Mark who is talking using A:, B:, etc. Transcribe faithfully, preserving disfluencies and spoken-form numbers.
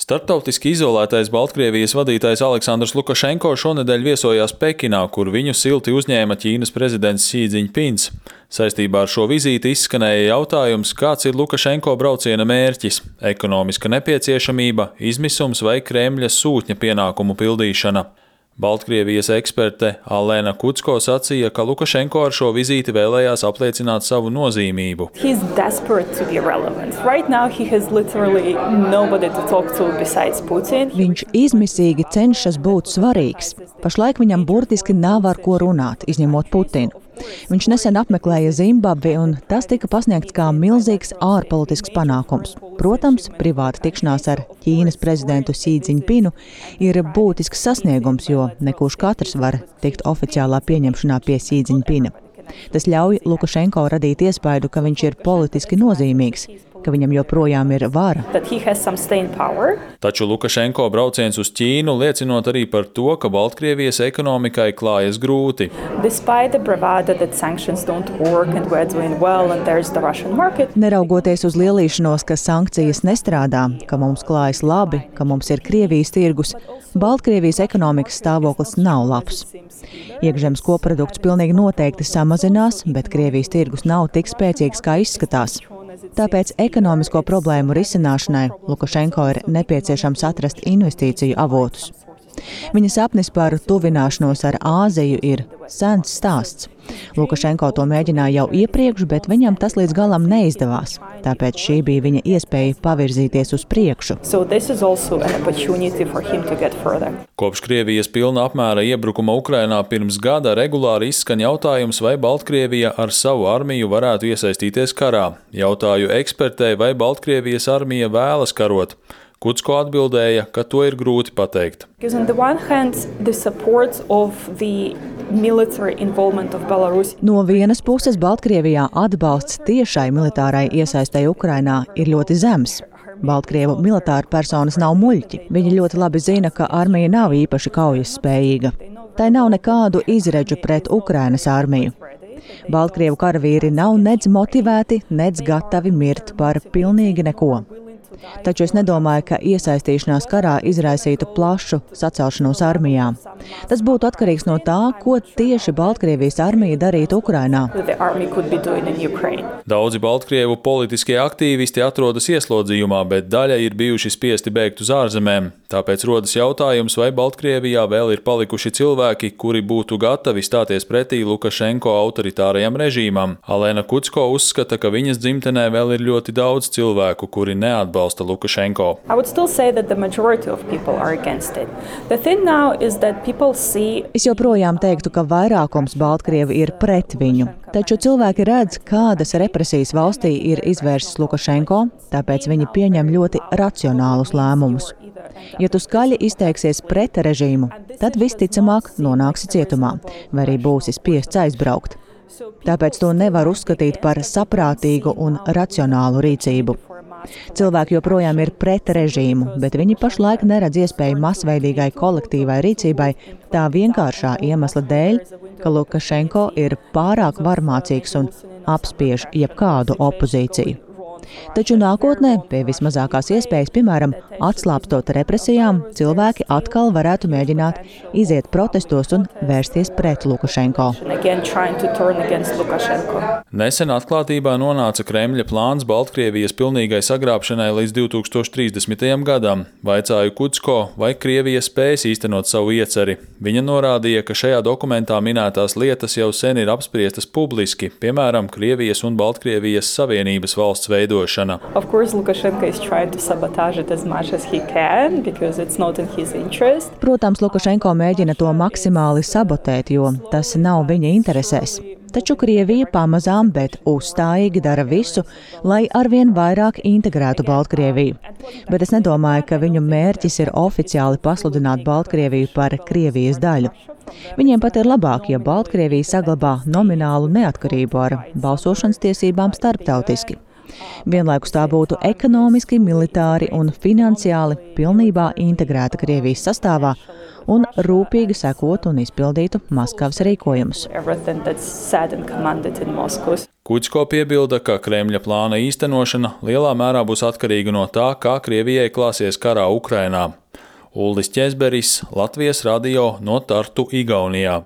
A: Starptautiski izolētais Baltkrievijas vadītājs Aleksandrs Lukašenko šonedēļ viesojās Pekinā, kur viņu silti uzņēma Ķīnas prezidents Xi Džiņpins. Saistībā ar šo vizīti izskanēja jautājums, kāds ir Lukašenko brauciena mērķis – ekonomiska nepieciešamība, izmisums vai Kremļa sūtņa pienākumu pildīšana. Baltkrievijas eksperte Alena Kutsko sacīja, ka Lukašenko ar šo vizīti vēlējās apliecināt savu nozīmību.
B: Viņš izmisīgi cenšas būt svarīgs. Pašlaik viņam burtiski nav ar ko runāt, izņemot Putinu. Viņš nesen apmeklēja Zimbabvi, un tas tika pasniegts kā milzīgs ārpolitisks panākums. Protams, privāta tikšanās ar Ķīnas prezidentu Xi Džiņpinu ir būtisks sasniegums, jo ne kurš katrs var tikt oficiālā pieņemšanā pie Xi Džiņpina. Tas ļauj Lukašenko radīt iespaidu, ka viņš ir politiski nozīmīgs, ka viņam joprojām ir vara.
A: Taču Lukašenko brauciens uz Ķīnu liecinot arī par to, ka Baltkrievijas ekonomikai klājas grūti.
B: Neraugoties uz lielīšanos, ka sankcijas nestrādā, ka mums klājas labi, ka mums ir Krievijas tirgus, Baltkrievijas ekonomikas stāvoklis nav labs. Iekšzemes koprodukts pilnīgi noteikti samazinās, bet Krievijas tirgus nav tik spēcīgs, kā izskatās. Tāpēc ekonomisko problēmu risināšanai Lukašenko ir nepieciešams atrast investīciju avotus. Viņa sapnis par tuvināšanos ar Āziju ir sens stāsts. Lukašenko to mēģināja jau iepriekš, bet viņam tas līdz galam neizdevās. Tāpēc šī bija viņa iespēja pavirzīties uz priekšu.
A: Kopš Krievijas pilna apmēra iebrukuma Ukrainā pirms gada regulāri izskan jautājums, vai Baltkrievija ar savu armiju varētu iesaistīties karā. Jautāju ekspertei, vai Baltkrievijas armija vēlas karot. Kutsko atbildēja, ka to ir grūti pateikt.
B: No vienas puses Baltkrievijā atbalsts tiešai militārai iesaistei Ukrainā ir ļoti zems. Baltkrievu militāri personas nav muļķi. Viņi ļoti labi zina, ka armija nav īpaši kaujas spējīga. Tai nav nekādu izredžu pret Ukrainas armiju. Baltkrievu karavīri nav nedz motivēti, nedz gatavi mirt par pilnīgi neko. Taču es nedomāju, ka iesaistīšanās karā izraisītu plašu sacelšanos armijā. Tas būtu atkarīgs no tā, ko tieši Baltkrievijas armija darītu Ukrainā.
A: Daudzi Baltkrievu politiskie aktīvisti atrodas ieslodzījumā, bet daļa ir bijuši spiesti bēgt uz ārzemēm. Tāpēc rodas jautājums, vai Baltkrievijā vēl ir palikuši cilvēki, kuri būtu gatavi stāties pretī Lukašenko autoritārajam režīmam. Alena Kutsko uzskata, ka viņas dzimtenē vēl ir ļoti daudz cilvēku, kuri neatbalsta Lukašenko.
B: Es joprojām teiktu, ka vairākums Baltkrievi ir pret viņu. Taču cilvēki redz, kādas represijas valstī ir izvērsis Lukašenko, tāpēc viņi pieņem ļoti racionālus lēmumus. Ja tu skaļi izteiksies pret režīmu, tad visticamāk nonāksi cietumā, vai arī būsi spiests aizbraukt. Tāpēc to nevar uzskatīt par saprātīgu un racionālu rīcību. Cilvēki joprojām ir pret režīmu, bet viņi pašlaik neredz iespēju masveidīgai kolektīvai rīcībai tā vienkāršā iemesla dēļ, ka Lukašenko ir pārāk varmācīgs un apspiež jebkādu opozīciju. Taču nākotnē, pie vismazākās iespējas, piemēram, atslābstot represijām, cilvēki atkal varētu mēģināt iziet protestos un vērsties pret Lukašenko.
A: Nesen atklātībā nonāca Kremļa plāns Baltkrievijas pilnīgai sagrābšanai līdz divi tūkstoši trīsdesmitajam gadam. Vaicāju Kutsko, vai Krievija spēs īstenot savu ieceri. Viņa norādīja, ka šajā dokumentā minētās lietas jau sen ir apspriestas publiski, piemēram, Krievijas un Baltkrievijas Savienības valsts veidošana.
C: Of course, Lukashenko is trying to sabotage it as much as he can, because it's not in his interest.
B: Protams, Lukašenko mēģina to maksimāli sabotēt, jo tas nav viņa interesēs. Taču Krievija pamazām, bet uzstājīgi dara visu, lai arvien vairāk integrētu Baltkrieviju. Bet es nedomāju, ka viņu mērķis ir oficiāli pasludināt Baltkrieviju par Krievijas daļu. Viņiem pat ir labāk, ja Baltkrievija saglabā nominālu neatkarību ar balsošanas tiesībām starptautiski. Vienlaikus tā būtu ekonomiski, militāri un finansiāli pilnībā integrēta Krievijas sastāvā un rūpīgi sekot un izpildītu Maskavas rīkojumus.
A: Kuģsko piebilda, ka Kremļa plāna īstenošana lielā mērā būs atkarīga no tā, kā Krievijai klāsies karā Ukrainā. Uldis Ķezberis, Latvijas radio no Tartu, Igaunijā.